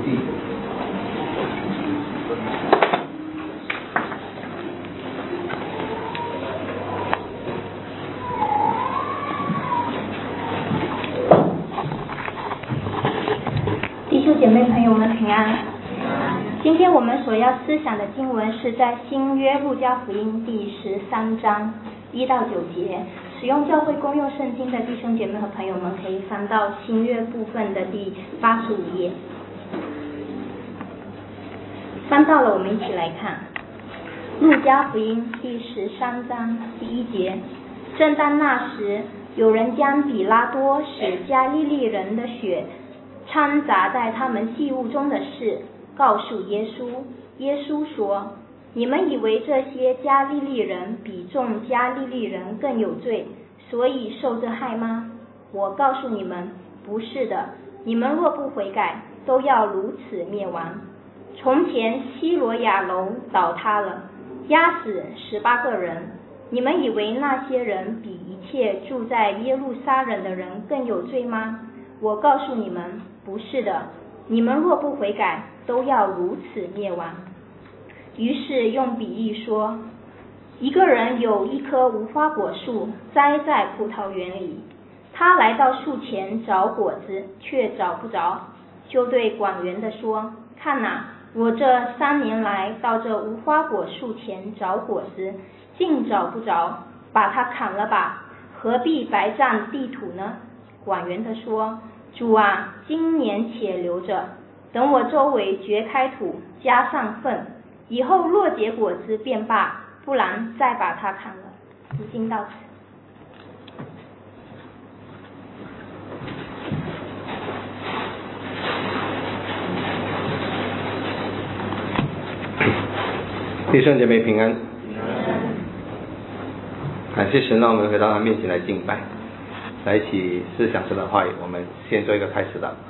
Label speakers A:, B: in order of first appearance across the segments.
A: 记。
B: 弟兄姐妹朋友们平安。今天我们所要思想的经文是在新约路加福音第13章1到9节。使用教会公用圣经的弟兄姐妹和朋友们可以翻到新约部分的第85页。翻到了，我们一起来看路加福音第13章第1节。正当那时，有人将比拉多使加利利人的血掺杂在他们祭物中的事告诉耶稣。耶稣说，你们以为这些加利利人比众加利利人更有罪，所以受这害吗？我告诉你们，不是的。你们若不悔改，都要如此灭亡。从前西罗亚楼倒塌了，压死18个人。你们以为那些人比一切住在耶路撒冷的人更有罪吗？我告诉你们，不是的。你们若不悔改，都要如此灭亡。于是用比喻说，一个人有一棵无花果树栽在葡萄园里，他来到树前找果子，却找不着，就对管园的说，看哪，我这3年来到这无花果树前找果子，竟找不着，把它砍了吧，何必白占地土呢？管园的说，主啊，今年且留着，等我周围掘开土，加上粪，以后若结果子便罢，不然再把它砍了。读经到此。
A: 弟兄姐妹平安。感谢神，让我们回到他面前来敬拜，来一起思想神的话语。我们先做一个开始的。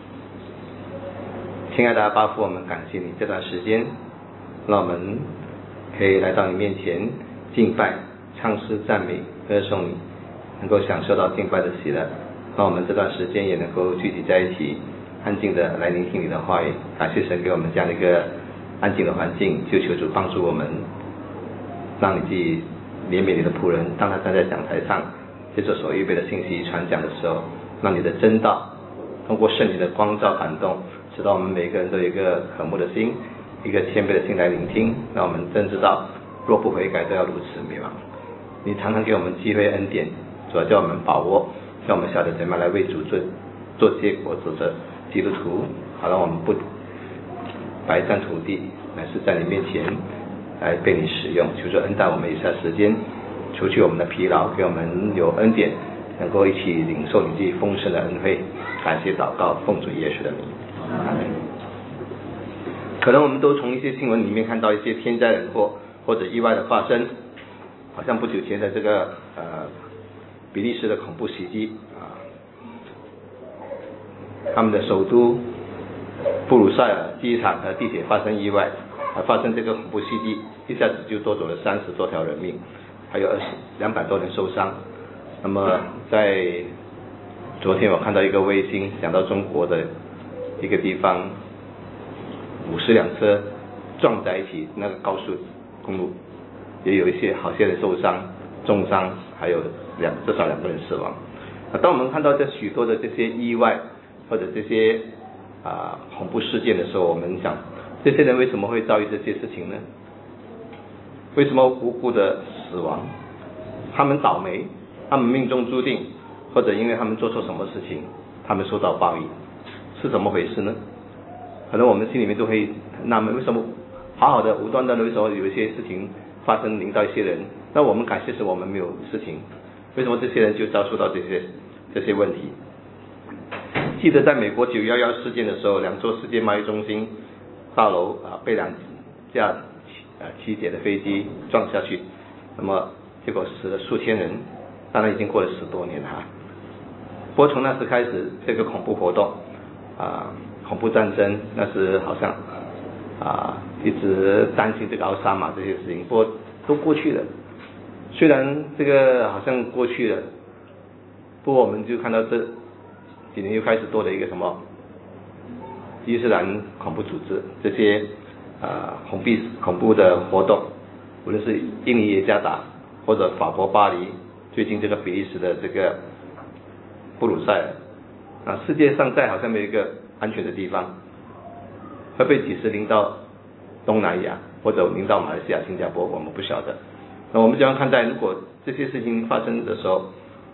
A: 亲爱的阿爸父，我们感谢你这段时间，让我们可以来到你面前敬拜、唱诗、赞美、歌颂你，能够享受到敬拜的喜乐。让我们这段时间也能够聚集在一起，安静的来聆听你的话语。感谢神给我们这样的一个安静的环境，就求主帮助我们，让你自己怜悯你的仆人，当他站在讲台上接受所预备的信息传讲的时候，让你的真道通过圣灵的光照感动，使到我们每个人都有一个渴慕的心，一个谦卑的心来聆听。让我们真知道，若不悔改，都要如此灭亡。你常常给我们机会恩典，主要叫我们把握，叫我们晓得怎么样来为主做结果子的基督徒，好让我们不白占土地，乃是在你面前来被你使用。求主恩待我们以下时间，除去我们的疲劳，给我们有恩典，能够一起领受你自己丰盛的恩惠。感谢祷告，奉主耶稣的名。阿们。可能我们都从一些新闻里面看到一些天灾人祸或者意外的发生，好像不久前的这个比利时的恐怖袭击他们的首都布鲁塞尔机场和地铁发生意外，发生这个恐怖袭击，一下子就夺走了30多条人命，还有200多人受伤。那么在昨天我看到一个卫星讲到中国的一个地方，50辆车撞在一起，那个高速公路也有一些好些人受伤、重伤，还有至少2个人死亡。当我们看到这许多的这些意外或者这些恐怖事件的时候，我们想，这些人为什么会遭遇这些事情呢？为什么无辜的死亡？他们倒霉，他们命中注定，或者因为他们做错什么事情，他们受到报应，是怎么回事呢？可能我们心里面都会纳闷，为什么好好的无端端的，为什么有一些事情发生临到一些人？那我们感谢是我们没有事情，为什么这些人就遭受到这些问题？记得在美国911事件的时候，2座世界贸易中心大楼被2架机姐的飞机撞下去，那么结果死了数千人，当然已经过了10多年了。不过从那时开始，这个恐怖活动恐怖战争，那时好像一直担心这个奥沙马这些事情，不过都过去了。虽然这个好像过去了，不过我们就看到这几年又开始多了一个什么伊斯兰恐怖组织这些恐怖的活动，无论是印尼耶加达或者法国巴黎，最近这个比利时的这个布鲁塞尔世界上再好像没有一个安全的地方，会被几时临到东南亚或者临到马来西亚、新加坡，我们不晓得。那我们这样看待，如果这些事情发生的时候，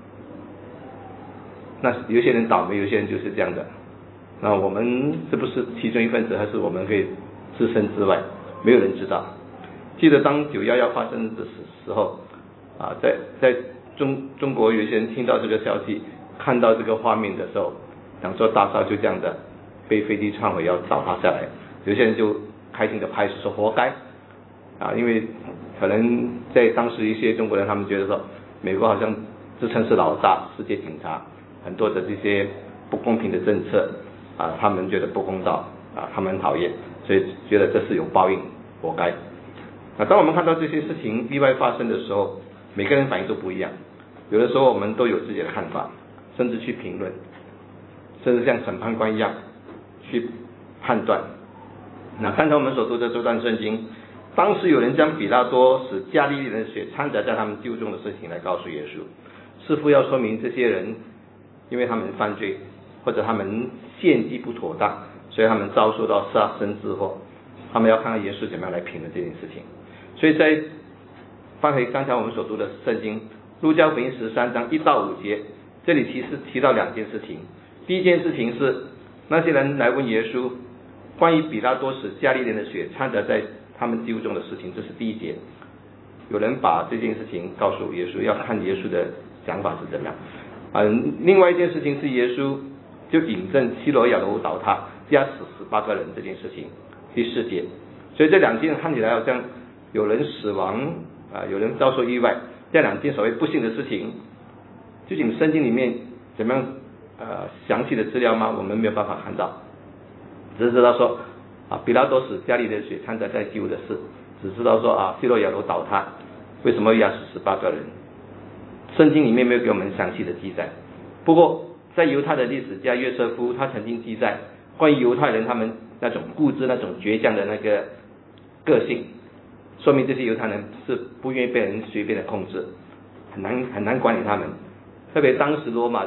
A: 那有些人倒霉，有些人就是这样的。那我们是不是其中一份子，还是我们可以置身之外？没有人知道。记得当911发生的时候，在中国有些人听到这个消息，看到这个画面的时候，两座大厦就这样的被飞机撞毁要倒塌下来，有些人就开心的拍手说活该因为可能在当时一些中国人他们觉得说，美国好像自称是老大，世界警察，很多的这些不公平的政策他们觉得不公道他们很讨厌，所以觉得这是有报应，活该。当我们看到这些事情意外发生的时候，每个人反应都不一样，有的时候我们都有自己的看法，甚至去评论，甚至像审判官一样去判断。那刚才我们所读的这段圣经，当时有人将比拉多使加利利人的血掺杂在他们丢中的事情来告诉耶稣，似乎要说明这些人因为他们犯罪或者他们献祭不妥当，所以他们遭受到杀身之祸，他们要看看耶稣怎么样来评论这件事情。所以在翻回刚才我们所读的圣经路加福音13章1到5节，这里其实提到2件事情。第一件事情是那些人来问耶稣关于比拉多使加利利人的血掺杂在他们丢中的事情，这是第一节。有人把这件事情告诉耶稣，要看耶稣的想法是怎么样另外一件事情是耶稣就引证希罗亚楼倒塌压死18个人这件事情，第4节。所以这2件看起来好像有人死亡有人遭受意外，这2件所谓不幸的事情，究竟圣经里面怎么样详细的资料吗？我们没有办法看到，只知道说比拉多使加利利的血掺杂在丢的事，只知道说希罗亚楼倒塌为什么压死18个人，圣经里面没有给我们详细的记载。不过在犹太的历史家约瑟夫他曾经记载关于犹太人他们那种固执那种倔强的那个个性，说明这些犹太人是不愿意被人随便的控制，很难管理他们。特别当时罗马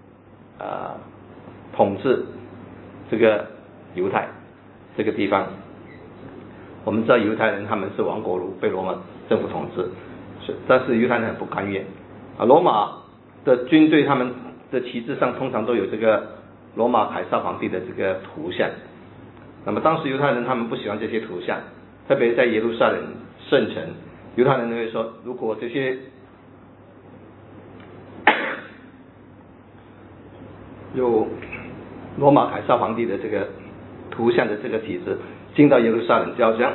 A: 统治这个犹太这个地方，我们知道犹太人他们是亡国奴，被罗马政府统治，但是犹太人很不甘愿罗马的军队他们的旗帜上通常都有这个罗马凯撒皇帝的这个图像。那么当时犹太人他们不喜欢这些图像，特别在耶路撒冷圣城，犹太人认为说，如果这些有罗马凯撒皇帝的这个图像的这个旗帜进到耶路撒冷，就好像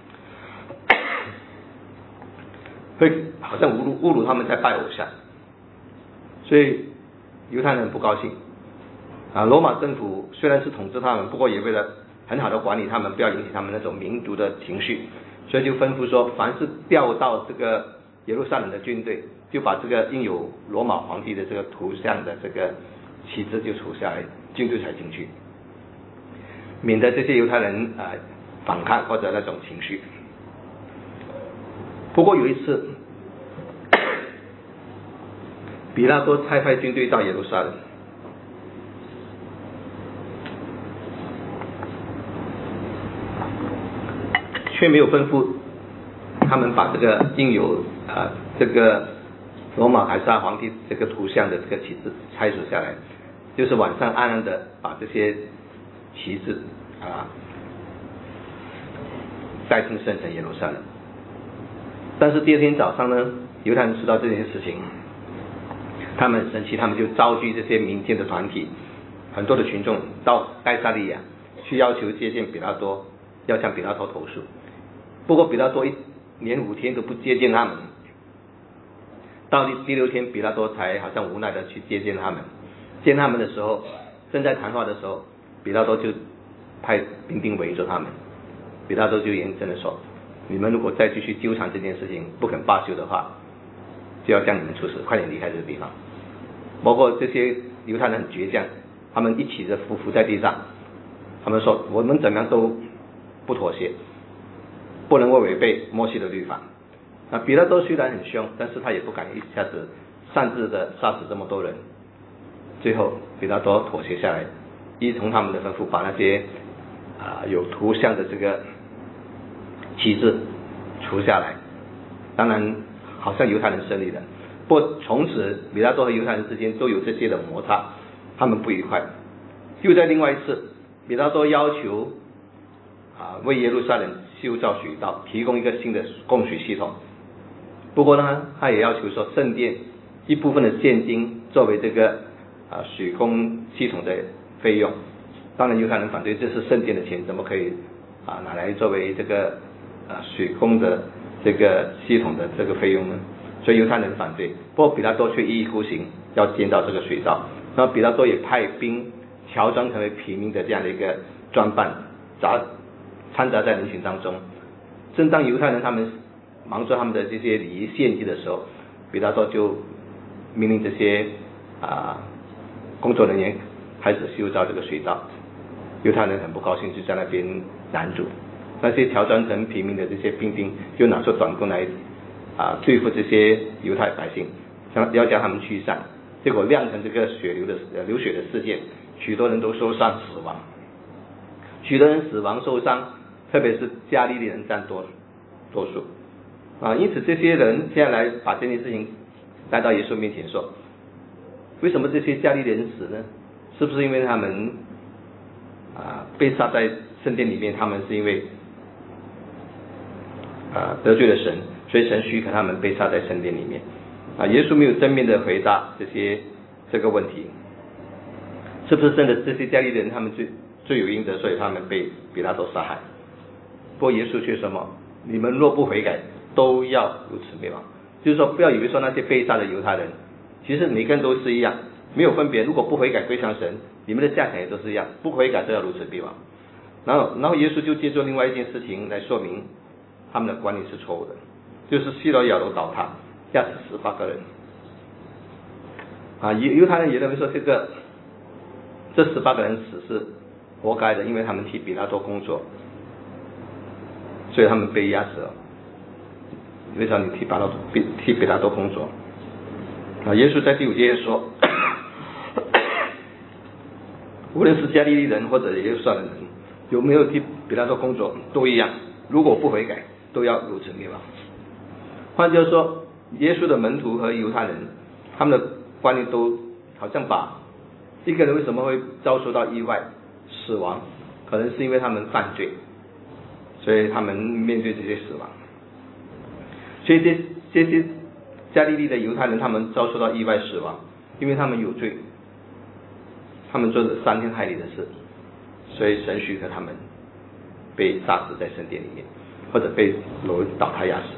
A: 会好像侮辱他们在拜偶像，所以犹太人不高兴罗马政府虽然是统治他们，不过也为了很好的管理他们，不要引起他们那种民族的情绪，所以就吩咐说，凡是调到这个耶路撒冷的军队，就把这个印有罗马皇帝的这个图像的这个旗帜就除下来，军队才进去，免得这些犹太人反抗或者那种情绪。不过有一次比拉多差派军队到耶路撒冷，却没有吩咐他们把这个印有这个罗马凯撒皇帝这个图像的这个旗帜拆除下来，就是晚上暗暗的把这些旗帜带进圣城耶路撒冷。但是第二天早上呢，犹太人知道这件事情，他们很生气，他们就召集这些民间的团体，很多的群众到该撒利亚去要求接见比拉多，要向比拉多投诉。不过比拉多连5天都不接见他们，到第6天比拉多才好像无奈的去接见他们。见他们的时候，正在谈话的时候，比拉多就派兵丁围着他们。比拉多就严正的说，你们如果再继续纠缠这件事情不肯罢休的话，就要将你们处死，快点离开这个地方。包括这些犹太人很倔强，他们一起的伏在地上， 他们说我们怎么样都不妥协，不能够违背摩西的律法。那彼拉多虽然很凶，但是他也不敢一下子擅自的杀死这么多人。最后彼拉多妥协下来，依从他们的吩咐，把那些有图像的这个旗帜除下来。当然好像犹太人胜利了，不过从此彼拉多和犹太人之间都有这些的摩擦，他们不愉快。又在另外一次，彼拉多要求为耶路撒冷修造水道，提供一个新的供水系统。不过呢，他也要求说圣殿一部分的现金作为这个水供系统的费用。当然犹太人反对，这是圣殿的钱，怎么可以拿来作为这个水供的这个系统的这个费用呢？所以犹太人反对。不过彼拉多却一意孤行，要建造这个水道。那彼拉多也派兵乔装成为平民的这样的一个装扮，掺杂在人群当中。正当犹太人他们忙着他们的这些礼仪献祭的时候，彼拉多就命令这些工作人员开始修造这个水道。犹太人很不高兴，就在那边拦阻。那些乔装成平民的这些兵丁就拿出短棍来对付这些犹太百姓，要将他们驱散。结果酿成这个流血的事件，许多人都受伤死亡，许多人死亡受伤，特别是加利利人占多数因此这些人现在来把这件事情带到耶稣面前说，为什么这些加利利人死呢？是不是因为他们被杀在圣殿里面，他们是因为得罪了神，所以神许可他们被杀在圣殿里面耶稣没有正面的回答这个问题，是不是真的这些加利利人他们罪有应得，所以他们被彼拉多杀害？不过耶稣却说什么？你们若不悔改，都要如此灭亡。就是说，不要以为说那些被杀的犹太人，其实每个人都是一样，没有分别。如果不悔改归向神，你们的价钱也都是一样，不悔改都要如此灭亡。然后耶稣就借助另外一件事情来说明他们的观念是错误的，就是希罗亚楼倒塌，压死18个人犹太人也认为说这18个人死是活该的，因为他们替彼拉多工作，所以他们被压死了。为啥你替彼拉多工作耶稣在第5节说无论是加利利人或者耶路撒冷人，有没有替彼拉多工作都一样，如果不悔改都要如此灭亡。换句话说，耶稣的门徒和犹太人他们的观念都好像把一个人为什么会遭受到意外死亡，可能是因为他们犯罪，所以他们面对这些死亡。所以这些加利利的犹太人他们遭受到意外死亡，因为他们有罪，他们做了伤天害理的事，所以神许可他们被杀死在圣殿里面，或者被楼倒塌压死。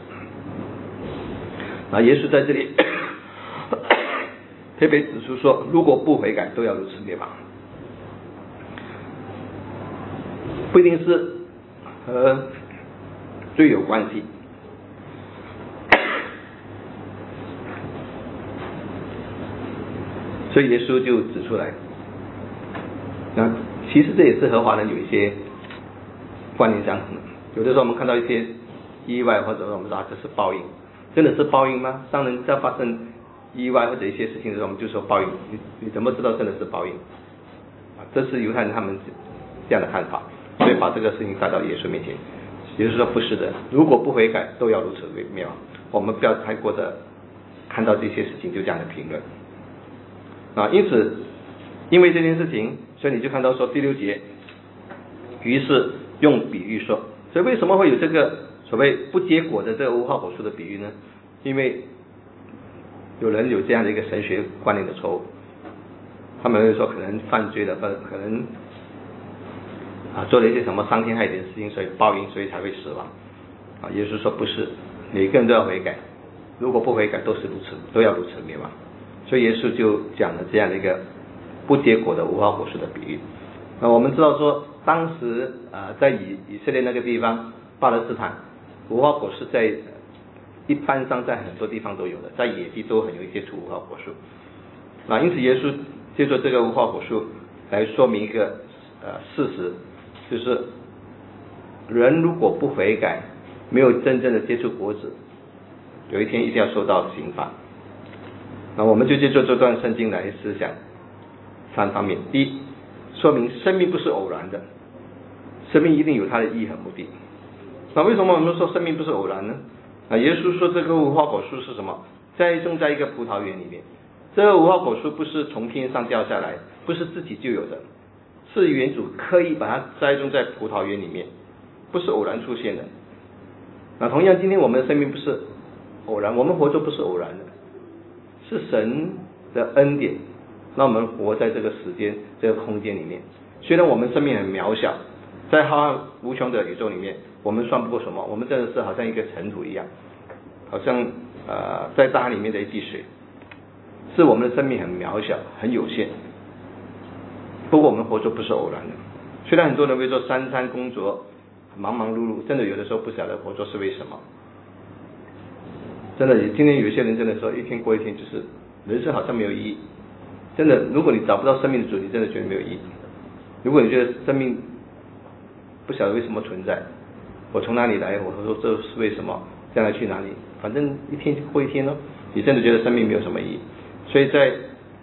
A: 耶稣在这里特别指出说，如果不悔改都要如此灭亡。不一定是和罪有关系，所以耶稣就指出来。那其实这也是和华人有一些观念相同的。有的时候我们看到一些意外，或者说我们说这是报应，真的是报应吗？当人在发生意外或者一些事情的时候，我们就说报应。你怎么知道真的是报应？这是犹太人他们这样的看法，所以把这个事情带到耶稣面前。耶稣说不是的，如果不悔改都要如此灭亡。我们不要太过的看到这些事情就这样的评论因此因为这件事情，所以你就看到说第6节，于是用比喻说。所以为什么会有这个所谓不结果的这个无花果树的比喻呢？因为有人有这样的一个神学观念的错误，他们会说可能犯罪了，可能做了一些什么伤天害理的事情，所以报应，所以才会死亡耶稣说不是，每个人都要悔改，如果不悔改都是如此，都要如此灭亡。所以耶稣就讲了这样的一个不结果的无花果树的比喻。我们知道说当时在以色列那个地方巴勒斯坦，无花果树在一般上在很多地方都有的，在野地都很容易接触无花果树因此耶稣借助这个无花果树来说明一个事实， 就是人如果不悔改，没有真正的接触果子，有一天一定要受到刑罚。那我们就借助这段圣经来思想3方面。第一，说明生命不是偶然的，生命一定有它的意义和目的。那为什么我们说生命不是偶然呢？耶稣说这个无花果树是什么？栽种在一个葡萄园里面。这个无花果树不是从天上掉下来，不是自己就有的，是园主刻意把它栽种在葡萄园里面，不是偶然出现的。那同样今天我们的生命不是偶然，我们活着不是偶然的，是神的恩典让我们活在这个时间这个空间里面。虽然我们生命很渺小，在浩瀚无穷的宇宙里面，我们算不过什么，我们真的是好像一个尘土一样，好像在大海里面的一滴水，是我们的生命很渺小很有限。不过我们活着不是偶然的，虽然很多人会说三餐工作忙忙碌碌，真的有的时候不晓得活着是为什么。真的今天有些人真的说一天过一天，就是人生好像没有意义。真的，如果你找不到生命的主题，真的觉得没有意义。如果你觉得生命不晓得为什么存在，我从哪里来，我说这是为什么，将来去哪里，反正一天过一天咯，你真的觉得生命没有什么意义。所以在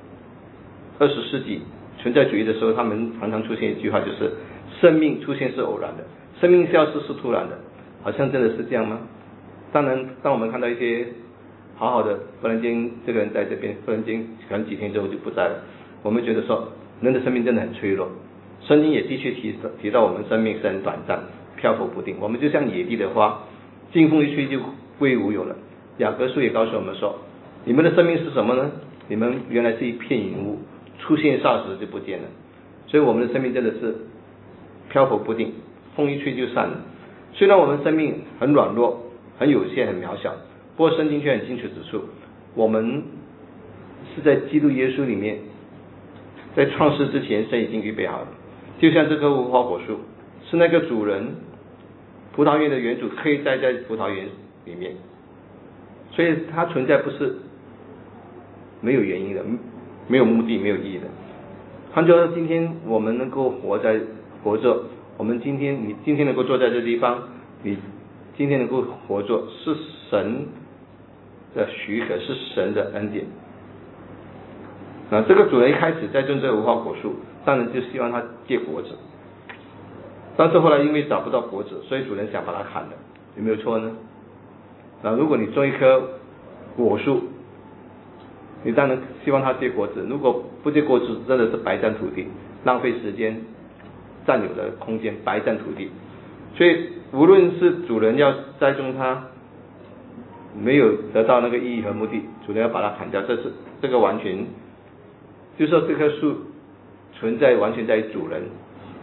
A: 20世纪存在主义的时候，他们常常出现一句话，就是生命出现是偶然的，生命消失是突然的。好像真的是这样吗？当然，当我们看到一些好好的，忽然间这个人在这边，忽然间可能几天之后就不在了，我们觉得说人的生命真的很脆弱。圣经也的确提到我们生命是很短暂，漂浮不定，我们就像野地的花，劲风一吹就归无有了。雅各书也告诉我们说，你们的生命是什么呢？你们原来是一片云雾，出现霎时就不见了。所以我们的生命真的是漂浮不定，风一吹就散了。虽然我们生命很软弱很有限很渺小，不过圣经却很清楚指出，我们是在基督耶稣里面，在创世之前神已经预备好了。就像这棵无花果树是那个主人葡萄园的园主刻意栽在葡萄园里面，所以它存在不是没有原因的，没有目的没有意义的。换句话说，今天我们能够活着，我们你今天能够坐在这地方，你今天能够活着，是神的许可，是神的恩典。这个主人一开始栽种这个无花果树，当然就希望它结果子，但是后来因为找不到果子，所以主人想把它砍了，有没有错呢？如果你种一棵果树，你当然希望它结果子，如果不结果子，真的是白占土地，浪费时间，占有的空间，白占土地。所以无论是主人要栽种它，没有得到那个意义和目的，主人要把它砍掉，这个完全就是说这棵树存在完全在于主人。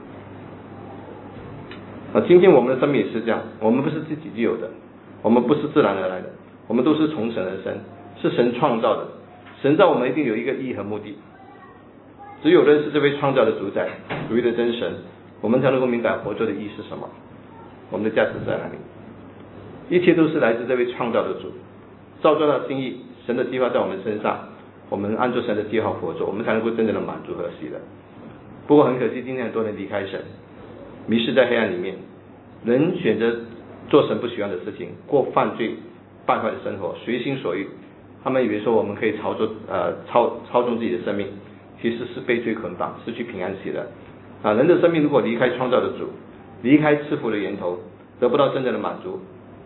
A: 今天我们的生命也是这样，我们不是自己就有的，我们不是自然而来的，我们都是从神而生，是神创造的。神造我们一定有一个意义和目的，只有认识这位创造的主宰，独一的真神，我们才能够明白活着的意义是什么，我们的价值在哪里。一切都是来自这位创造的主，照着他的心意，神的计划在我们身上，我们按照神的计划活着，我们才能够真正的满足和喜乐。不过很可惜，今天很多人离开神，迷失在黑暗里面，人选择做神不喜欢的事情，过犯罪败坏的生活，随心所欲。他们以为说我们可以操纵自己的生命，其实是被罪捆绑，失去平安喜乐。人的生命如果离开创造的主，离开赐福的源头，得不到真正的满足，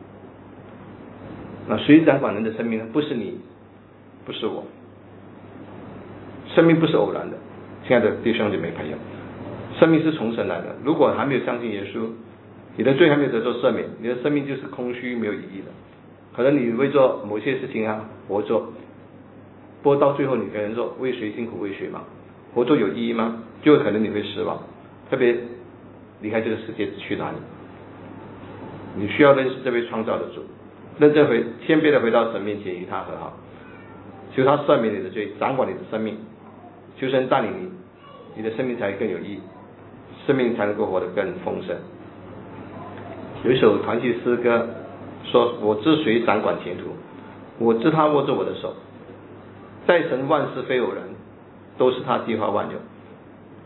A: 谁掌管人的生命呢？不是你，不是我。生命不是偶然的，亲爱的弟兄姐妹朋友，生命是从神来的。如果还没有相信耶稣，你的罪还没有得到赦免，你的生命就是空虚没有意义的。可能你为做某些事情活着，不过到最后你可能说为谁辛苦为谁忙，活着有意义吗？就可能你会失望，特别离开这个世界去哪里？你需要认识这位创造的主，认真谦卑的回到神面前与他和好，求他赦免你的罪，掌管你的生命，求神带领你，你的生命才更有意义，生命才能够活得更丰盛。有一首团契诗歌说，我知谁掌管前途，我知他握着我的手，在神万事非偶然，都是他计划万有。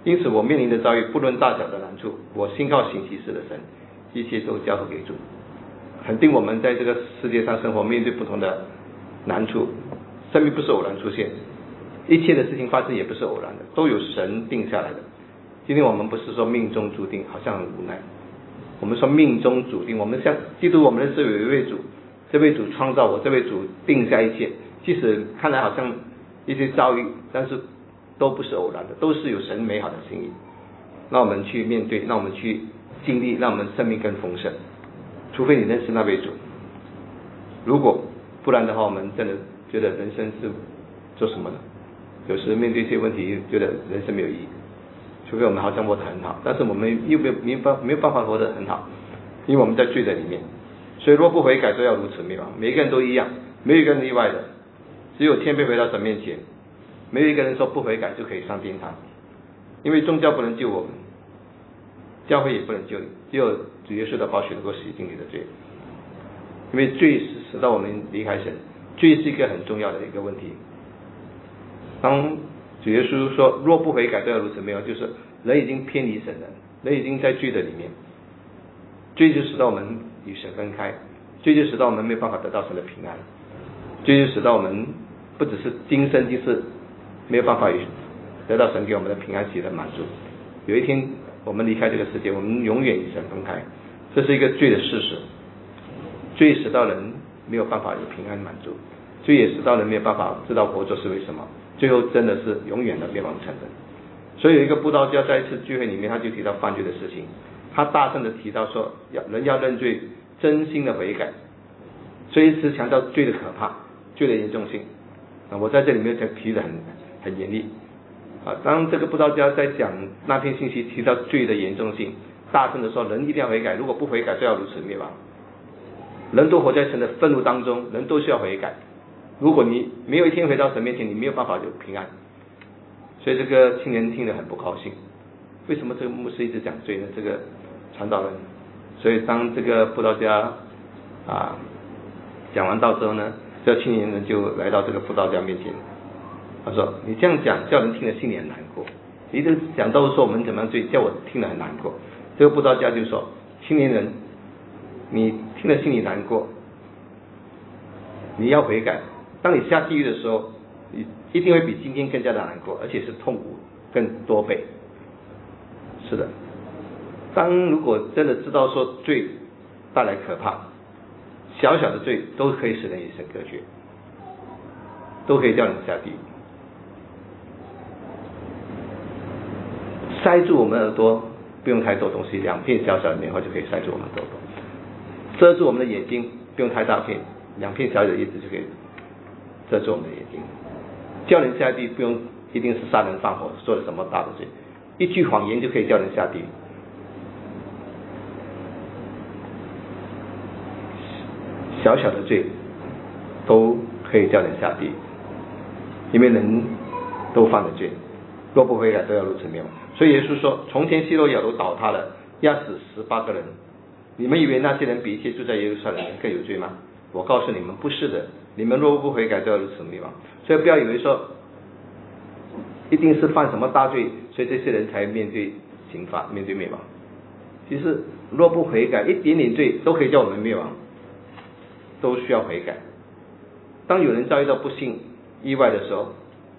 A: 因此我面临的遭遇不论大小的难处，我信靠行其事的神，一切都交付给主。肯定我们在这个世界上生活，面对不同的难处，生命不是偶然出现，一切的事情发生也不是偶然的，都有神定下来的。今天我们不是说命中注定，好像很无奈，我们说命中注定。我们像基督，我们是有一位主，这位主创造我，这位主定下一切，即使看来好像一些遭遇，但是都不是偶然的，都是有神美好的心意。让我们去面对，让我们去经历，让我们生命更丰盛。除非你认识那位主，如果不然的话，我们真的觉得人生是做什么呢？有时面对一些问题，觉得人生没有意义。除非我们好像活得很好，但是我们又没有办法活得很好，因为我们在罪的里面。所以若不悔改，都要如此灭亡。每一个人都一样，没有一个人例外的，只有谦卑回到神面前。没有一个人说不悔改就可以上天堂，因为宗教不能救我们，教会也不能救你，只有主耶稣的宝血能够洗净你的罪。因为罪是使到我们离开神，罪是一个很重要的一个问题。当主耶稣说若不悔改都要如此灭亡，就是人已经偏离神了，人已经在罪的里面，罪就使到我们与神分开，罪就使到我们没有办法得到神的平安，罪就使到我们不只是今生今世没有办法得到神给我们的平安喜乐满足。有一天我们离开这个世界，我们永远与神分开，这是一个罪的事实。罪使到人没有办法有平安满足，罪也使到人没有办法知道活着是为什么，最后真的是永远的灭亡成人。所以有一个布道家在一次聚会里面，他就提到犯罪的事情，他大声的提到说人要认罪，真心的悔改，所以一直强调罪的可怕，罪的严重性。我在这里面提得很严厉当这个布道家在讲那篇信息提到罪的严重性，大声的说人一定要悔改，如果不悔改就要如此灭亡。人都活在神的愤怒当中，人都需要悔改，如果你没有一天回到神面前，你没有办法有平安。所以这个青年听得很不高兴，为什么这个牧师一直讲罪呢？这个传道人。所以当这个布道家讲完道之后呢，这个青年人就来到这个布道家面前，他说你这样讲叫人听了心里很难过，你这讲到说我们怎么样罪，叫我听了很难过。这个布道家就说青年人，你听了心里难过，你要悔改，当你下地狱的时候，你一定会比今天更加的难过，而且是痛苦更多倍。是的，如果真的知道说罪带来可怕，小小的罪都可以使人与神隔绝，都可以叫人下地狱。塞住我们耳朵不用太多东西，2片小小的棉花就可以塞住我们耳朵。遮住我们的眼睛不用太大片，2片小小的叶子就可以遮住我们的眼睛。叫人下地狱不用一定是杀人放火做了什么大的罪，一句谎言就可以叫人下地狱。小小的罪都可以叫人下地狱，因为人都犯了罪，若不悔改都要如此灭亡。所以耶稣说从前希罗亚楼倒塌了，压死18个人，你们以为那些人比一切住在耶路撒冷人更有罪吗？我告诉你们不是的，你们若不悔改都要如此灭亡。所以不要以为说一定是犯什么大罪，所以这些人才面对刑罚，面对灭亡。其实若不悔改，一点点罪都可以叫我们灭亡，都需要悔改。当有人遭遇到不幸意外的时候，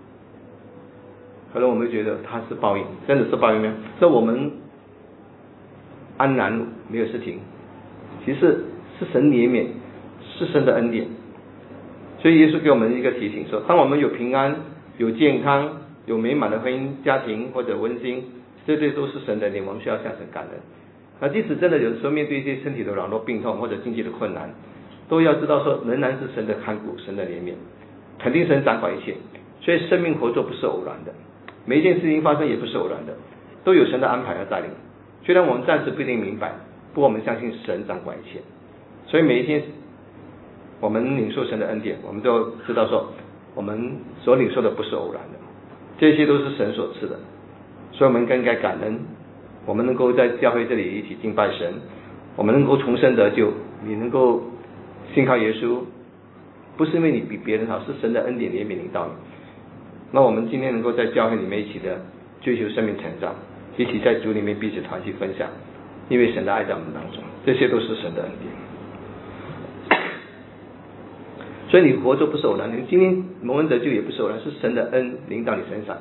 A: 可能我们觉得他是报应，真的是报应吗？那我们安然没有事情，其实是神怜悯，是神的恩典。所以耶稣给我们一个提醒说，当我们有平安、有健康、有美满的婚姻家庭或者温馨，这些都是神的怜悯，我们需要向神感恩。即使真的有时候面对一些身体的软弱病痛或者经济的困难，都要知道说仍然是神的看顾，神的怜悯，肯定神掌管一切。所以生命活着不是偶然的，每一件事情发生也不是偶然的，都有神的安排和带领。虽然我们暂时不一定明白，不过我们相信神掌管一切。所以每一天我们领受神的恩典，我们都知道说我们所领受的不是偶然的，这些都是神所赐的。所以我们更该感恩，我们能够在教会这里一起敬拜神，我们能够重生得救，你能够信靠耶稣，不是因为你比别人好，是神的恩典怜悯领导你。那我们今天能够在教会里面一起的追求生命成长，一起在主里面彼此团契分享，因为神的爱在我们当中，这些都是神的恩典。所以你活着不是偶然，你今天蒙恩得救也不是偶然，是神的恩临到你身上。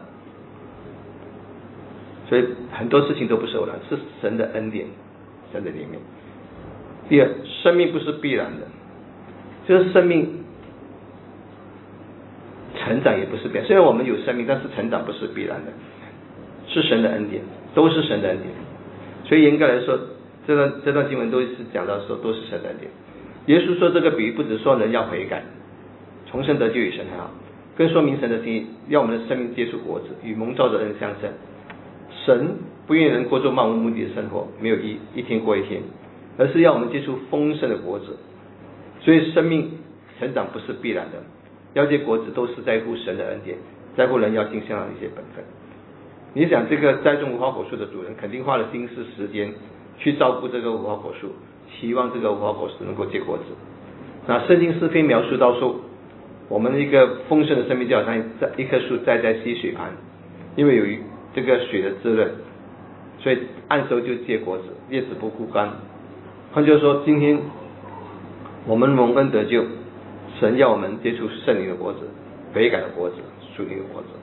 A: 所以很多事情都不是偶然，是神的恩典，神的里面。第二，生命不是必然的，就是生命成长也不是必然。虽然我们有生命，但是成长不是必然的，是神的恩典，都是神的恩典。所以严格来说，这段经文都是讲到说都是神的恩典。耶稣说这个比喻不只说人要悔改，重生得救与神和好，更说明神的心意，要我们的生命结出果子，与蒙召的人相称。神不愿人过做漫无目的的生活，没有一天过一天，而是要我们结出丰盛的果子。所以生命成长不是必然的，要结果子都是在乎神的恩典，在乎人要尽相应的一些本分。你想这个栽种无花果树的主人肯定花了心思时间去照顾这个无花果树，期望这个无花果树能够结果子。那圣经诗篇描述到说，我们一个丰盛的生命就好像一棵树栽在溪水旁，因为有这个水的滋润，所以按时候就结果子，叶子不枯干。换句话说，今天我们蒙恩得救，神要我们结出圣灵的果子，悔改的果子，属灵的果子。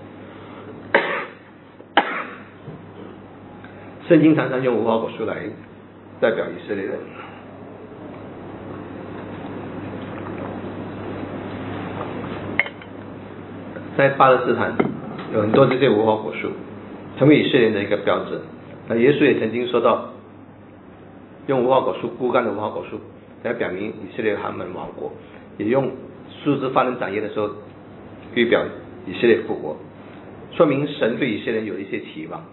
A: 圣经常常用无花果树来代表以色列人。在巴勒斯坦有很多这些无花果树，成为以色列人的一个标志。那耶稣也曾经说到，用无花果树，枯干的无花果树来表明以色列他们亡国，也用树枝发嫩长叶的时候预表以色列复国，说明神对以色列人有一些期望。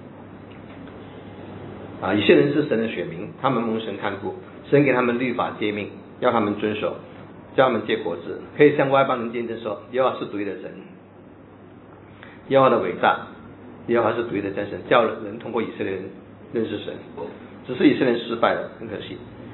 A: 以色列人是神的选民，他们蒙神看顾，神给他们律法诫命，要他们遵守，叫他们结果子，可以向外邦人见证说，耶和华是独一的神，耶和华的伟大，耶和华是独一的真神，叫人通过以色列人认识神。只是以色列人失败了，很可惜。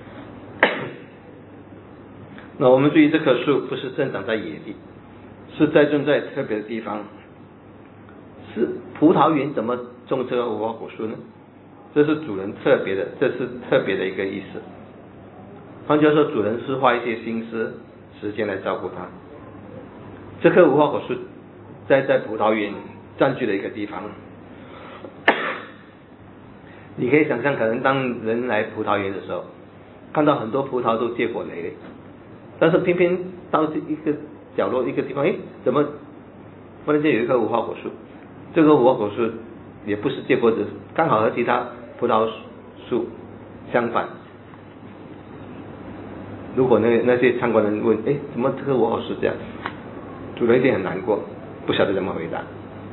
A: 那我们注意，这棵树不是生长在野地，是栽种在特别的地方。是葡萄园怎么种这个无花果树呢？这是主人特别的，这是特别的一个意思。换句话说，主人是花一些心思时间来照顾它。这棵无花果树在葡萄园占据了一个地方。你可以想象，可能当人来葡萄园的时候，看到很多葡萄都结果累累，但是偏偏到一个角落一个地方，怎么忽然间有一棵无花果树？这棵无花果树也不是结果子，刚好和其他葡萄树相反。如果那些参观人问，怎么这棵无花果树这样？主人一定很难过，不晓得怎么回答。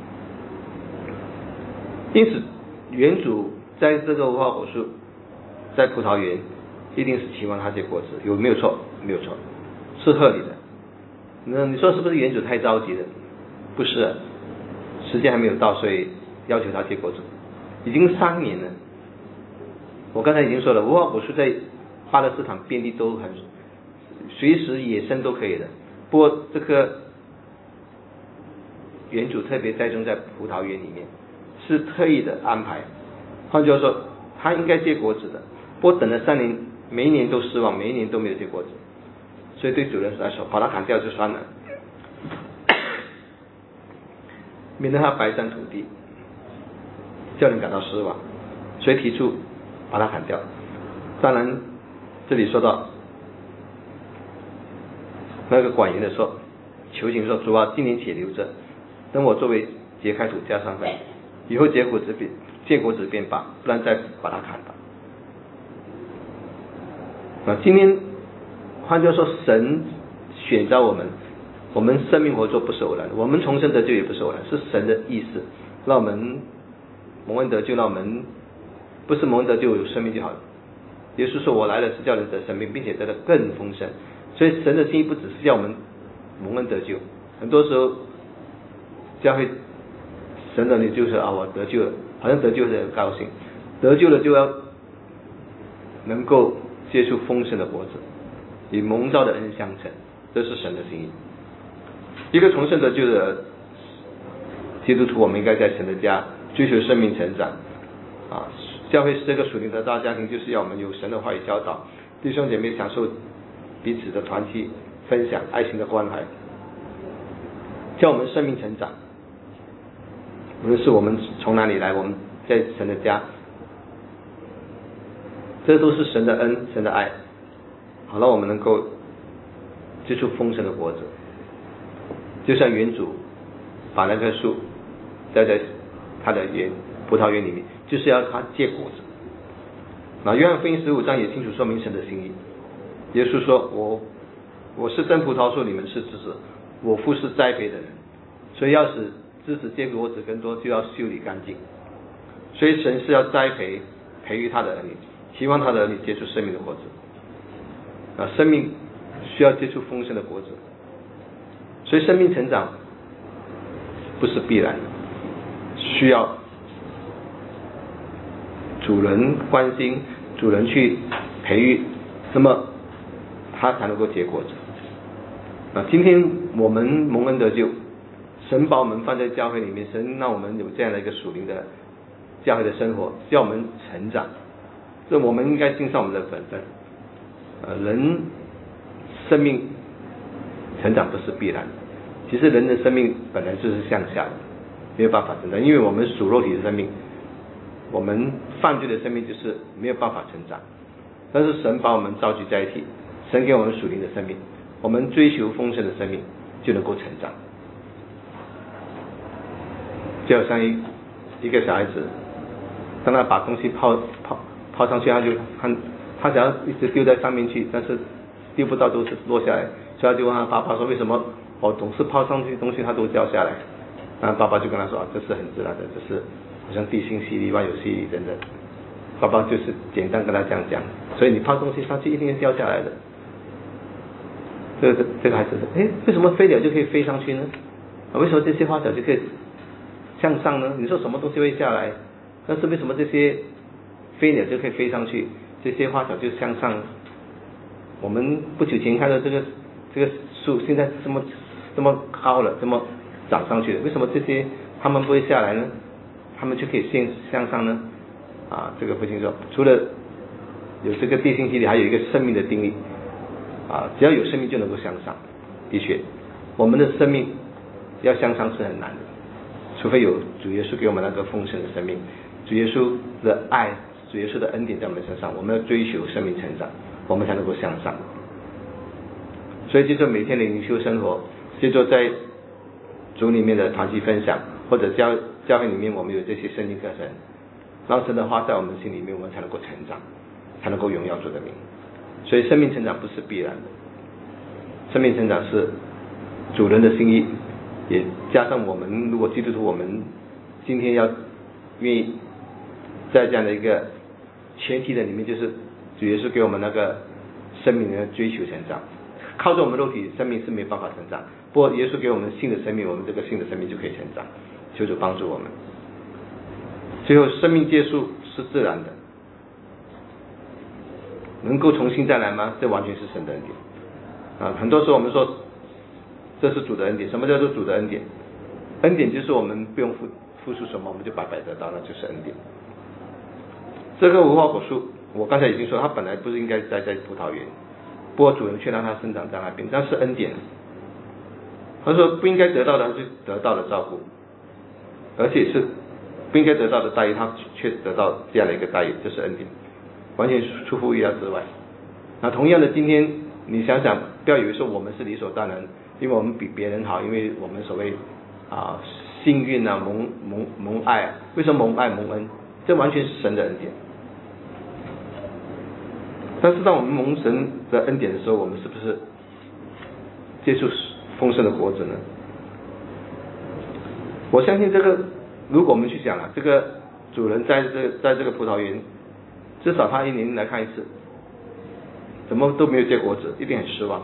A: 因此，园主在这个无花果树在葡萄园一定是期望它结果子，有没有错？没有错，是合理的。那你说是不是园主太着急了？不是，时间还没有到，所以要求它结果子。已经3年了。我刚才已经说了，无花果树在巴勒斯坦遍地都很，随时野生都可以的。不过这棵园主特别栽种在葡萄园里面，是特意的安排。换句话说，它应该结果子的，不过等了3年，每一年都失望，每一年都没有结果子，所以对主人来说，把它砍掉就算了，免得它白占土地，叫人感到失望，所以提出把它砍掉。当然，这里说到那个管园的说，求情说，主啊，今年且留着，等我作为揭开土加上分，以后结果子便罢，不然再把它砍吧。今天换句话说，神选召我们，我们生命活着不是偶然，我们重生得救也不是偶然，是神的意思，让我们蒙恩得救，让我们不是蒙恩得救有生命就好了。耶稣说，我来了是叫人得生命，并且得的更丰盛。所以神的心意不只是叫我们蒙恩得救，很多时候教会神的你就是我得救了，好像得救了很高兴，得救了就要能够结出丰盛的果子，与蒙召的恩相称，这是神的心意。一个重生得救的基督徒我们应该在神的家追求生命成长啊。教会是这个属灵的大家庭，就是要我们有神的话语教导，弟兄姐妹享受彼此的团契分享爱情的关怀，叫我们生命成长。无论是我们从哪里来，我们在神的家，这都是神的恩，神的爱，好让我们能够结出丰盛的果子。就像园主把那棵树栽在他的葡萄园里面，就是要它结果子。那约翰福音15章也清楚说明神的心意。耶稣说，我是真葡萄树，你们是枝子，我父是栽培的人，所以要使枝子结果子更多，就要修理干净。所以神是要栽培育他的儿女，希望他的儿女结出生命的果子。生命需要结出丰盛的果子，所以生命成长不是必然，需要主人关心，主人去培育，那么他才能够结果子。今天我们蒙恩得救，神把我们放在教会里面，神让我们有这样的一个属灵的教会的生活，叫我们成长，这我们应该尽上我们的本分。人生命成长不是必然的，其实人的生命本来就是向下的，没有办法成长，因为我们属肉体的生命，我们犯罪的生命就是没有办法成长。但是神把我们召集在一起，神给我们属灵的生命，我们追求丰盛的生命就能够成长。就好像一个小孩子，当他把东西抛上去，他想要一直丢在上面去，但是丢不到，都是落下来，所以他就问他爸爸说，为什么我总是抛上去的东西它都掉下来？然后爸爸就跟他说，这是很自然的，这是好像地心吸力、万有吸力等等。爸爸就是简单跟他这样讲，所以你抛东西上去一定会掉下来的。这个孩子说，为什么飞鸟就可以飞上去呢？为什么这些花草就可以向上呢？你说什么东西会下来，但是为什么这些飞鸟就可以飞上去，这些花草就向上？我们不久前看到这个树现在这么高了，这么长上去了，为什么这些它们不会下来呢？它们就可以向上呢？这个父亲说，除了有这个地心吸力，还有一个生命的定律。只要有生命就能够向上。的确，我们的生命要向上是很难的，除非有主耶稣给我们那个丰盛的生命，主耶稣的爱，主耶稣的恩典在我们身上，我们要追求生命成长，我们才能够向上。所以就是每天的灵修生活，就做在主里面的团契分享，或者教会里面我们有这些圣经课程，让神的话在我们心里面，我们才能够成长，才能够荣耀主的名。所以生命成长不是必然的，生命成长是主人的心意，也加上我们如果基督徒，我们今天要愿意在这样的一个前提的里面，就是主耶稣给我们那个生命的追求成长。靠着我们肉体生命是没有办法成长，不过耶稣给我们新的生命，我们这个新的生命就可以成长，求主帮助我们。最后生命结束是自然的，能够重新再来吗？这完全是神的恩典。很多时候我们说这是主的恩典，什么叫做主的恩典？恩典就是我们不用付出什么，我们就白白得到，那就是恩典。这个无花果树，我刚才已经说，它本来不是应该栽在葡萄园，不过主人却让它生长在那边，那是恩典。他说不应该得到的，他就得到了照顾，而且是不应该得到的待遇，他却得到这样的一个待遇，这是恩典，完全出乎意料之外。那同样的，今天你想想，不要以为说我们是理所当然，因为我们比别人好，因为我们所谓幸运蒙爱，为什么蒙爱蒙恩？这完全是神的恩典。但是当我们蒙神的恩典的时候，我们是不是接触丰盛的果子呢？我相信这个，如果我们去想这个主人在这个葡萄园，至少他1年来看一次，怎么都没有结果子，一定很失望。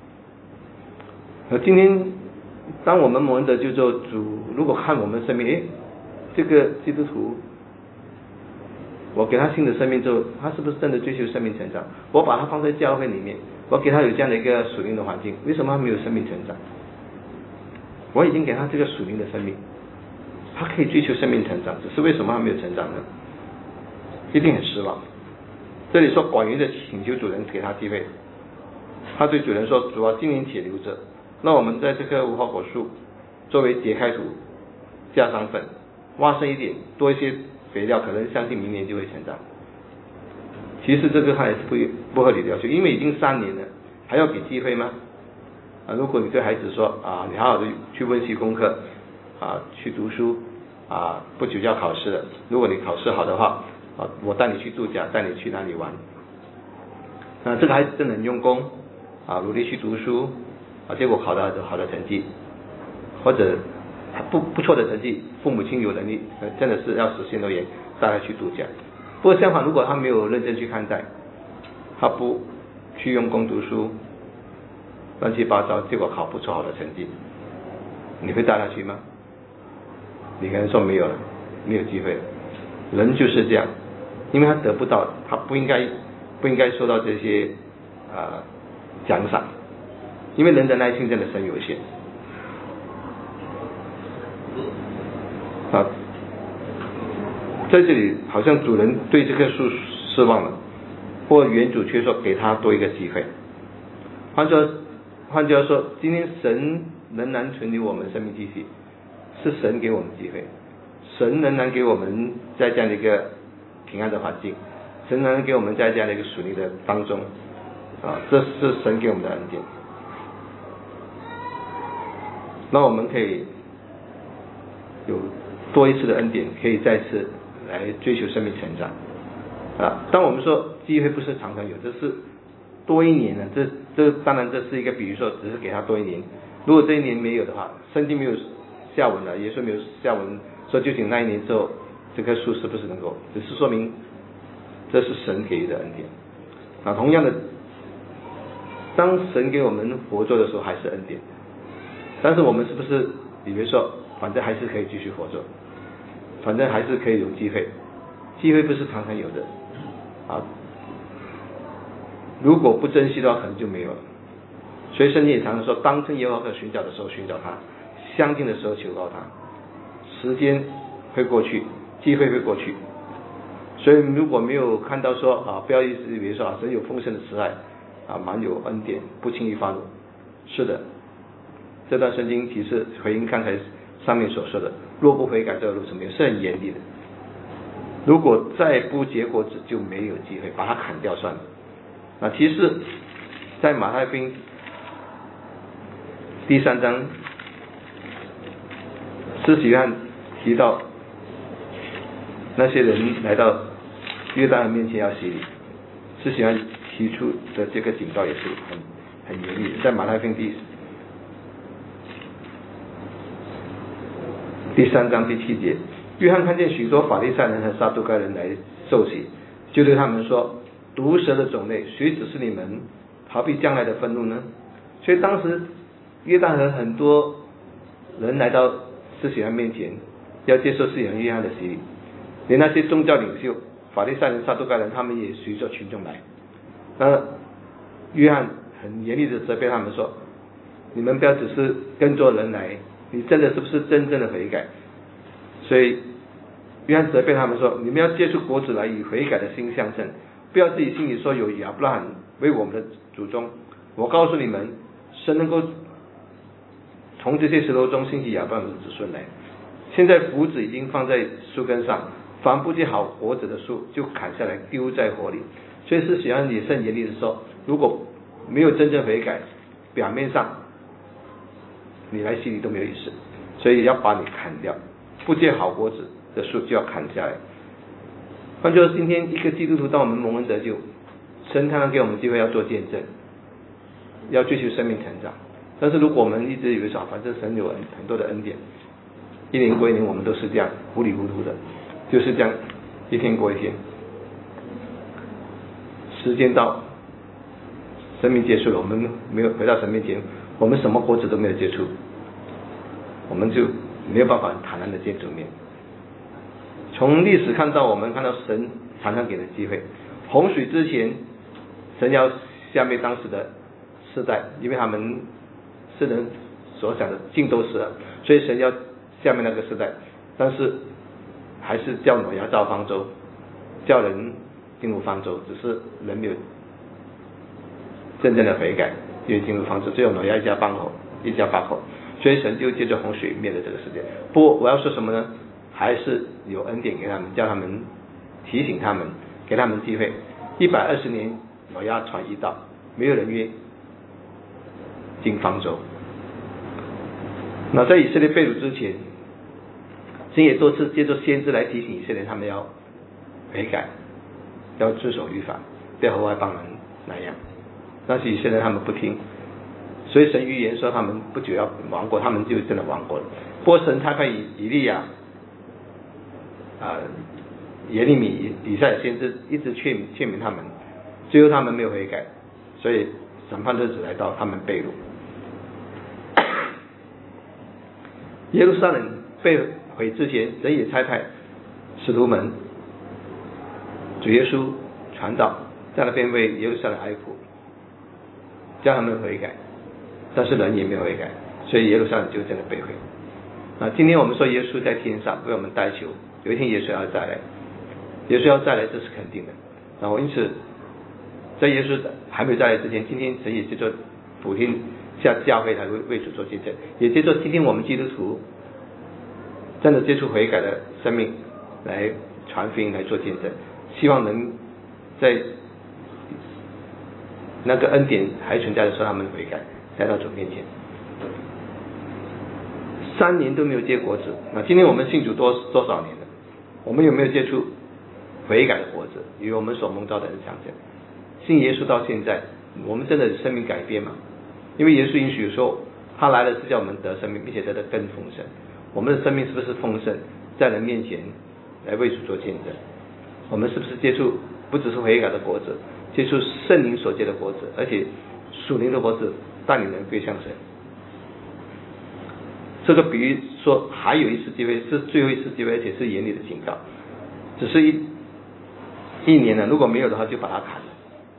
A: 今天当我们蒙恩得救之后，主如果看我们生命，这个基督徒，我给他新的生命之后，他是不是真的追求生命成长？我把他放在教会里面，我给他有这样的一个属灵的环境，为什么他没有生命成长？我已经给他这个属灵的生命， 他可以追求生命成长，只是为什么他没有成长呢？一定很失望。这里说管园的请求主人给他机会，他对主人说：“主啊，今年且留着，那我们在这棵无花果树作为揭开土，加上粉，挖深一点，多一些肥料，可能相信明年就会成长。”其实这个他也是不合理的要求，因为已经3年了，还要给机会吗？如果你对孩子说你好好的去温习功课去读书不久就要考试了，如果你考试好的话我带你去度假，带你去哪里玩，这个孩子真的很用功努力去读书结果考到好的成绩，或者不错的成绩，父母亲有能力真的是要实现诺言带他去度假。不过相反，如果他没有认真去看待，他不去用功读书，乱七八糟，结果考不出好的成绩，你会带他去吗？你可能说没有了，没有机会了。人就是这样，因为他得不到，他不应该受到这些奖赏，因为人的耐心真的是很有限在这里好像主人对这棵树失望了，或园主却说给他多一个机会。换句话说，今天神仍然存留我们生命继续，是神给我们机会，神仍然给我们在这样的一个平安的环境，神仍然给我们在这样的一个属灵的当中这是神给我们的恩典。那我们可以有多一次的恩典，可以再次来追求生命成长当我们说机会不是常常有，这是多一年呢，这当然这是一个比喻，说只是给他多一年。如果这一年没有的话，圣经没有下文了，耶稣没有下文说究竟那一年之后这棵树是不是能够，只是说明这是神给予的恩典同样的，当神给我们活着的时候还是恩典，但是我们是不是以为说反正还是可以继续活着，反正还是可以有机会，机会不是常常有的如果不珍惜的话可能就没有了。所以圣经也常常说，当趁耶和华可寻找的时候寻找他，相近的时候求告他。时间会过去，机会会过去，所以如果没有看到说不要意思以为说神有丰盛的慈爱满有恩典，不轻易发怒。是的，这段圣经其实回应刚才上面所说的，若不悔改这条路是没有，是很严厉的。如果再不结果子就没有机会，把它砍掉算了。其实在马太福音第3章，施洗约翰提到那些人来到约旦河面前要洗礼，施洗约翰提出的这个警告也是很严厉的，在马太福音第3章第7节，约翰看见许多法利赛人和撒都该人来受洗，就对他们说，毒蛇的种类，谁指示你们逃避将来的愤怒呢？所以当时约旦河很多人来到施洗约翰面前，要接受施洗约翰的洗礼，连那些宗教领袖法利赛人撒都该人他们也随着群众来。那约翰很严厉的责备他们说，你们不要只是跟着人来，你真的是不是真正的悔改？所以约翰责备他们说，你们要结出果子来，以悔改的心相称，不要自己心里说有亚伯拉罕为我们的祖宗。我告诉你们，神能够从这些石头中兴起亚伯拉罕的子孙来。现在斧子已经放在树根上，凡不结好果子的树就砍下来丢在火里。所以施洗约翰也是很严厉的说，如果没有真正悔改，表面上你来洗礼都没有意思，所以要把你砍掉，不结好果子的树就要砍下来。换句话说，今天一个基督徒当我们蒙恩得救，神常常给我们机会要做见证，要追求生命成长。但是如果我们一直以为说反正神有很多的恩典，一年过一年我们都是这样糊里糊涂的，就是这样一天过一天，时间到生命结束了，我们没有回到神面前，我们什么果子都没有接触，我们就没有办法坦然的见主面。从历史看到，我们看到神常常给的机会。洪水之前，神要消灭当时的世代，因为他们世人所想的尽都死了，所以神要消灭那个世代。 但是还是叫挪亚造方舟，叫人进入方舟，只是人没有真正的悔改，因为进入方舟只有挪亚一家八口，所以神就借着洪水灭了这个世界。不过我要说什么呢？还是有恩典给他们，叫他们提醒他们，给他们机会。120年挪亚船一到，没有人愿进方舟。那在以色列被掳之前，神也多次借着先知来提醒以色列他们要悔改，要遵守律法，不要和外邦人那样。但是以色列他们不听，所以神预言说他们不久要亡国，他们就真的亡国了。不过神差派以利亚、耶利米、以赛亚先知一直劝勉他们，最后他们没有悔改，所以审判日子来到，他们被掳。耶路撒冷被毁之前，神也差派使徒们、主耶稣传道，在那边为耶路撒冷哀哭，叫他们悔改，但是人也没有悔改，所以耶路撒冷就真的被毁。今天我们说耶稣在天上为我们代求，有一天耶稣要再来，耶稣要再来，这是肯定的。然后因此，在耶稣还没有再来之前，今天神也借着普天下教会来为主做见证，也借着今天我们基督徒真的接触悔改的生命来传福音，来做见证，希望能在那个恩典还存在的时候，他们悔改，来到主面前。3年都没有结果子，那今天我们信主多少年了？我们有没有接触悔改的果子？与我们所蒙召的人相称。信耶稣到现在，我们真的生命改变吗？因为耶稣允许说，他来了是叫我们得生命，并且得的更丰盛。我们的生命是不是丰盛，在人面前来为主做见证？我们是不是接触不只是悔改的果子，接触圣灵所结的果子，而且属灵的果子带领人归向神？这个比喻说还有一次机会，是最后一次机会，而且是严厉的警告。只是一年了，如果没有的话就把它砍了。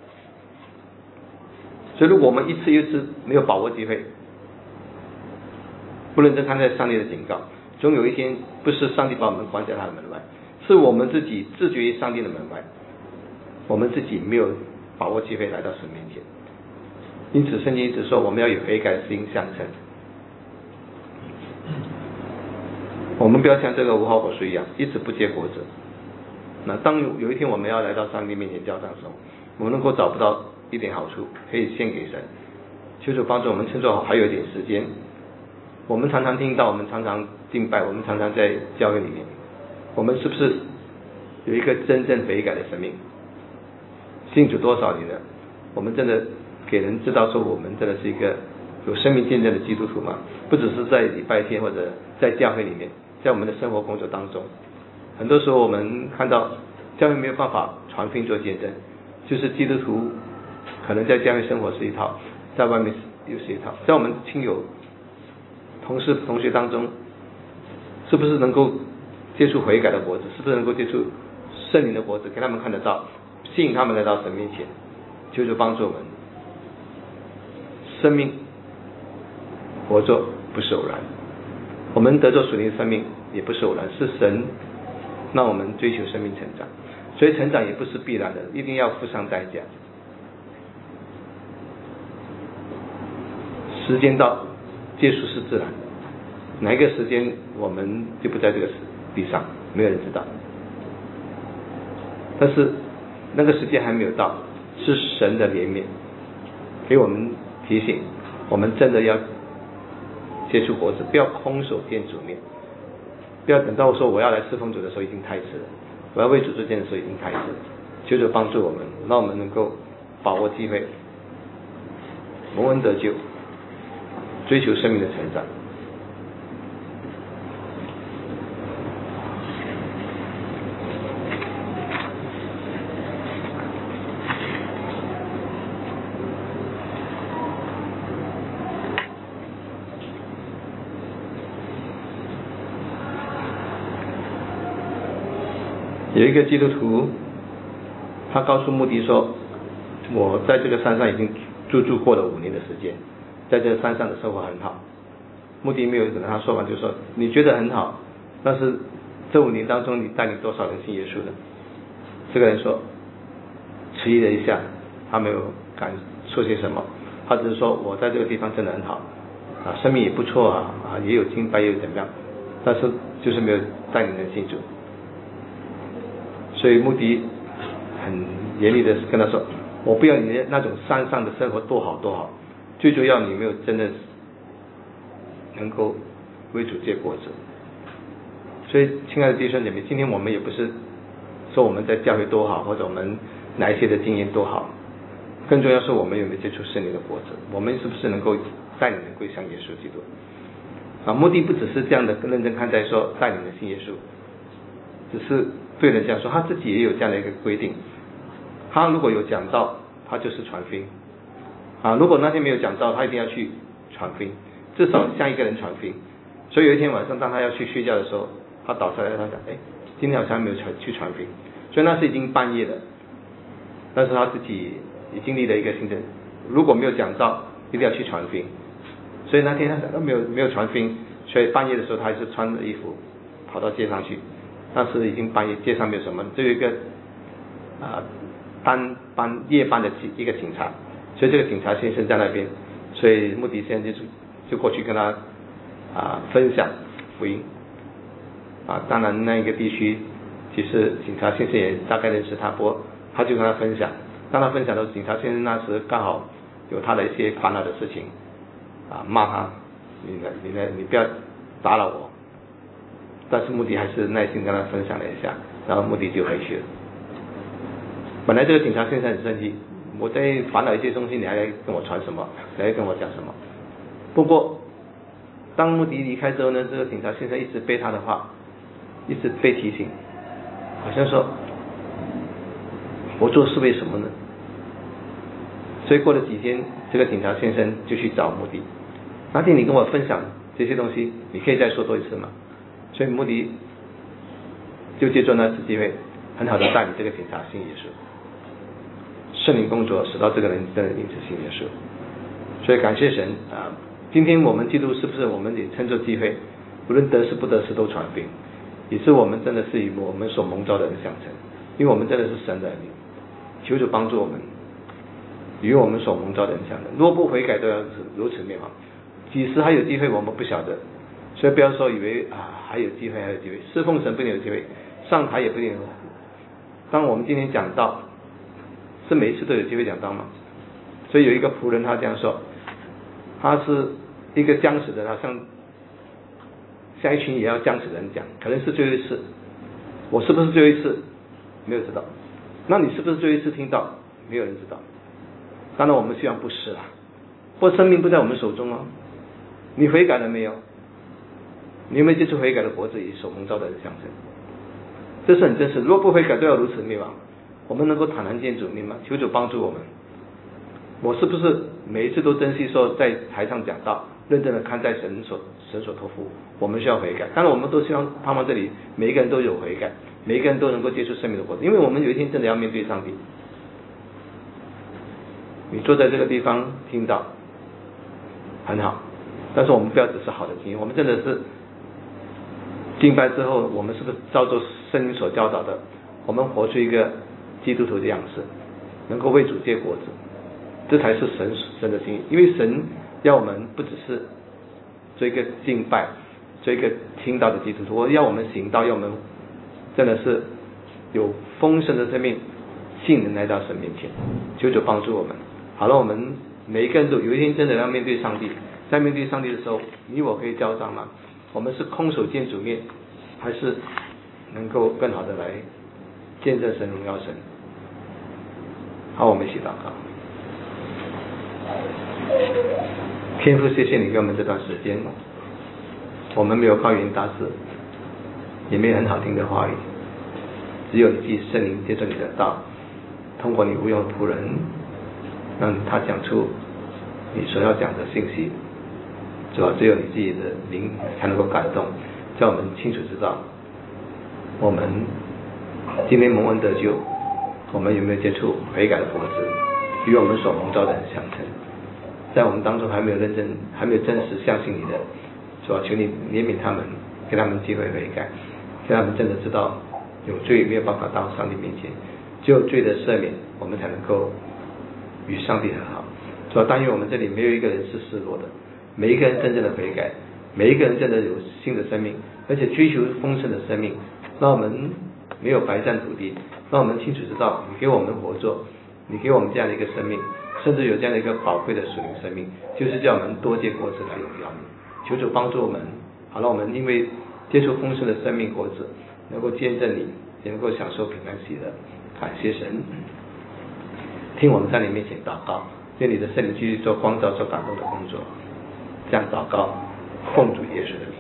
A: 所以如果我们一次又一次没有把握机会，不认真看待上帝的警告，总有一天不是上帝把我们关在他的门外，是我们自己自绝于上帝的门外，我们自己没有把握机会来到神面前。因此圣经一直说我们要有悔改的心相称，我们不要像这个无花果树一样一直不结果子。那当有一天我们要来到上帝面前交账的时候，我们能够找不到一点好处可以献给神，求主帮助我们趁着还有一点时间。我们常常听到，我们常常敬拜，我们常常在教会里面，我们是不是有一个真正悔改的生命？信主多少年了？我们真的给人知道说我们真的是一个有生命见证的基督徒吗？不只是在礼拜天或者在教会里面，在我们的生活工作当中，很多时候我们看到教会没有办法传福音做见证，就是基督徒可能在教会生活是一套，在外面又是一套。在我们亲友、同事、同学当中，是不是能够接触悔改的果子？是不是能够接触圣灵的果子，给他们看得到，吸引他们来到神面前？求主帮助我们，生命活着不是偶然，我们得着属灵的生命也不是偶然，是神让我们追求生命成长，所以成长也不是必然的，一定要付上代价。时间到，结束是自然的，哪一个时间我们就不在这个地上，没有人知道。但是那个时间还没有到，是神的怜悯给我们提醒，我们真的要接触果子，不要空手见主面，不要等到说我要来侍奉主的时候已经太迟了，我要为主做见的时候已经太迟了。求主帮助我们，让我们能够把握机会，蒙恩得救，追求生命的成长。有一个基督徒，他告诉穆迪说，我在这个山上已经住过了5年的时间，在这个山上的生活很好。穆迪没有等他说完就说，你觉得很好， 但是这5年当中你带领多少人信耶稣呢？这个人说迟疑了一下，他没有敢说些什么，他只是说我在这个地方真的很好生命也不错也有敬拜也有怎么样，但是就是没有带领人信主。所以穆迪很严厉的跟他说，我不要你的那种山上的生活多好多好，最主要你没有真的能够为主结果子。所以亲爱的弟兄姐妹，今天我们也不是说我们在教会多好，或者我们哪一些的经验多好，更重要是我们有没有结出圣灵的果子，我们是不是能够带领人归向耶稣基督目的不只是这样的认真看待说带领人信耶稣，只是对人这样说，他自己也有这样的一个规定，他如果有讲道，他就是传福音如果那天没有讲道，他一定要去传福音，至少向一个人传福音。所以有一天晚上当他要去睡觉的时候，他倒下来，他想今天好像没有去传福音，所以那是已经半夜了，但是他自己也经历了一个行程，如果没有讲道一定要去传福音，所以那天他想没有传福音，所以半夜的时候他还是穿着衣服跑到街上去，但是已经半夜，街上没有什么，只有一个夜班的一个警察，所以这个警察先生在那边，所以穆迪先生就过去跟他分享福音当然那一个地区其实警察先生也大概认识他，不过他就跟他分享，当他分享的时候，警察先生那时刚好有他的一些烦恼的事情骂他，你不要打扰我，但是穆迪还是耐心跟他分享了一下，然后穆迪就回去了。本来这个警察先生很生气，我在烦恼一些东西，你还来跟我传什么，你还跟我讲什么。不过当穆迪离开之后呢，这个警察先生一直被他的话一直被提醒，好像说我做事为什么呢？所以过了几天，这个警察先生就去找穆迪，那天你跟我分享这些东西，你可以再说多一次吗？所以穆迪就借助那次机会，很好的带领这个警察信耶稣，圣灵工作使到这个人真的因此信耶稣。所以感谢神今天我们基督是不是我们也趁着机会，无论得失不得失都传福音，也是我们真的是与我们所蒙召的人相称，因为我们真的是神的儿女，求主帮助我们与我们所蒙召的人相称，若不悔改都要如此灭亡。几时还有机会我们不晓得，所以不要说以为还有机会，侍奉神不一定有机会，上台也不一定有。当我们今天讲道，是每一次都有机会讲道吗？所以有一个仆人他这样说，他是一个将死的人，像一群也要将死的人讲，可能是最后一次，我是不是最后一次没有知道，那你是不是最后一次听到，没有人知道。当然我们希望不是不过生命不在我们手中你悔改了没有？你有没有接触悔改的果子与所蒙召的人相称？这是很真实，若不悔改都要如此灭亡。我们能够坦然见主命吗？求主帮助我们。我是不是每一次都珍惜说在台上讲道，认真的看待神所托付，我们需要悔改。当然我们都希望盼望这里每一个人都有悔改，每一个人都能够接触生命的果子，因为我们有一天真的要面对上帝。你坐在这个地方听到很好，但是我们不要只是好的经验，我们真的是敬拜之后，我们是不是照着圣经所教导的，我们活出一个基督徒的样式，能够为主结果子，这才是神的心意。因为神要我们不只是做一个敬拜，做一个听道的基督徒，要我们行道，要我们真的是有丰盛的生命，信人来到神面前，求主帮助我们。好了，我们每一个人都有一天真的要面对上帝，在面对上帝的时候，你我可以交账吗？我们是空手见主面，还是能够更好的来见证神荣耀神？好，我们一起祷告。天父，谢谢你给我们这段时间，我们没有高言大志，也没有很好听的话语，只有你自己圣灵接着你的道，通过你无用的仆人，让他讲出你所要讲的信息，主要只有你自己的灵才能够感动，叫我们清楚知道我们今天蒙恩得救，我们有没有接触悔改的果子，与我们所蒙召的人相称。在我们当中还没有认真、还没有真实相信你的，主要求你怜悯他们， 给他们机会悔改，让他们真的知道有罪没有办法到上帝面前，只有罪的赦免，我们才能够与上帝和好。所以但愿我们这里没有一个人是失落的，每一个人真正的悔改，每一个人真的有新的生命，而且追求丰盛的生命，让我们没有白占土地，让我们清楚知道你给我们活着，你给我们这样的一个生命，甚至有这样的一个宝贵的属灵生命，就是叫我们多结果子来荣耀你。求主帮助我们，好让我们因为接触丰盛的生命果子，能够见证你，也能够享受平安喜乐。感谢神，听我们在你面前祷告，愿你的圣灵继续做光照、做感动的工作。这样祷告，奉主耶稣的名。